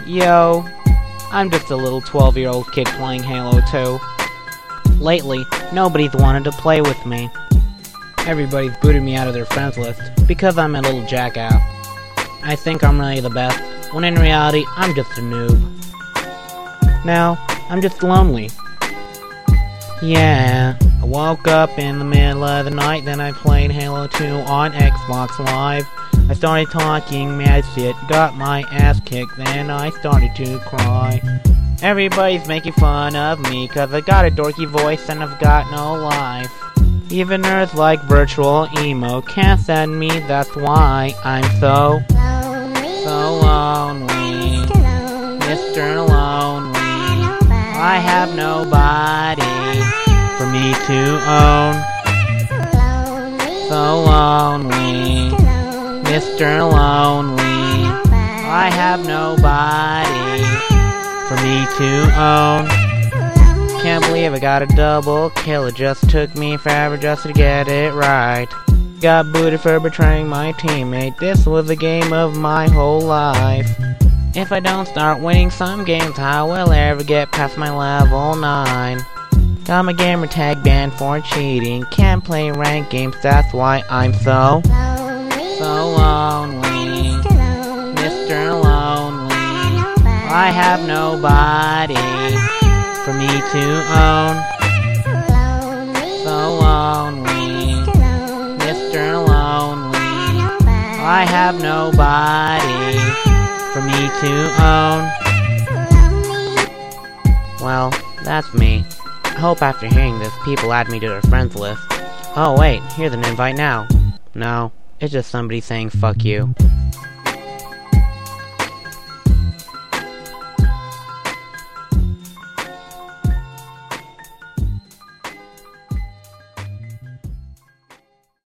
Yo, I'm just a little 12-year-old kid playing Halo 2. Lately, nobody's wanted to play with me. Everybody's booted me out of their friends list because I'm a little jackass. I think I'm really the best, when in reality, I'm just a noob. Now, I'm just lonely. Yeah, I woke up in the middle of the night, then I played Halo 2 on Xbox Live. I started talking mad shit, got my ass kicked, then I started to cry. Everybody's making fun of me, cause I got a dorky voice and I've got no life. Even nerds like Virtual Emo can't stand me, that's why I'm so lonely. Mr. Lonely. I have nobody for me to own. So lonely. Mr. Lonely. I have nobody for me to own. Can't believe I got a double kill. It just took me forever just to get it right. Got booted for betraying my teammate. This was the game of my whole life. If I don't start winning some games, how will I ever get past my level 9? Got my gamer tag banned for cheating. Can't play ranked games, that's why I'm so lonely. Mr. Lonely. I have nobody for me to own. So lonely. Mr. Lonely. I have nobody for me to own. Well, that's me. I hope after hearing this, people add me to their friends list. Oh wait, here's an invite now. No, it's just somebody saying fuck you.